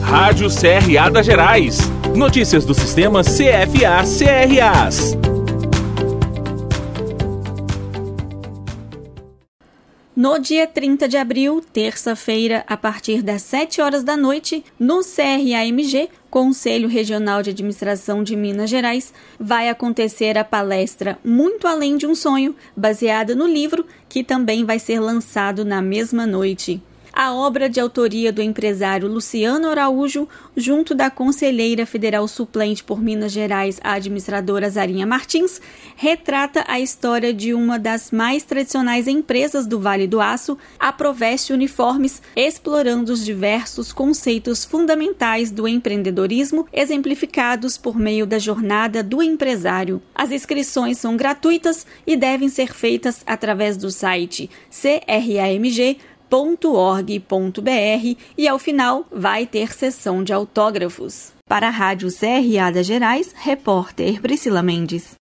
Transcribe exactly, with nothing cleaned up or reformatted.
Rádio C R A das Gerais. Notícias do Sistema C F A-C R As. No dia trinta de abril, terça-feira, a partir das sete horas da noite, no C R A M G, Conselho Regional de Administração de Minas Gerais, vai acontecer a palestra Muito Além de um Sonho, baseada no livro, que também vai ser lançado na mesma noite. A obra de autoria do empresário Luciano Araújo, junto da conselheira federal suplente por Minas Gerais, a administradora Zarinha Martins, retrata a história de uma das mais tradicionais empresas do Vale do Aço, a Proveste Uniformes, explorando os diversos conceitos fundamentais do empreendedorismo, exemplificados por meio da jornada do empresário. As inscrições são gratuitas e devem ser feitas através do site c r a m g ponto org ponto b r e, ao final, vai ter sessão de autógrafos. Para a Rádio C R A das Gerais, repórter Priscila Mendes.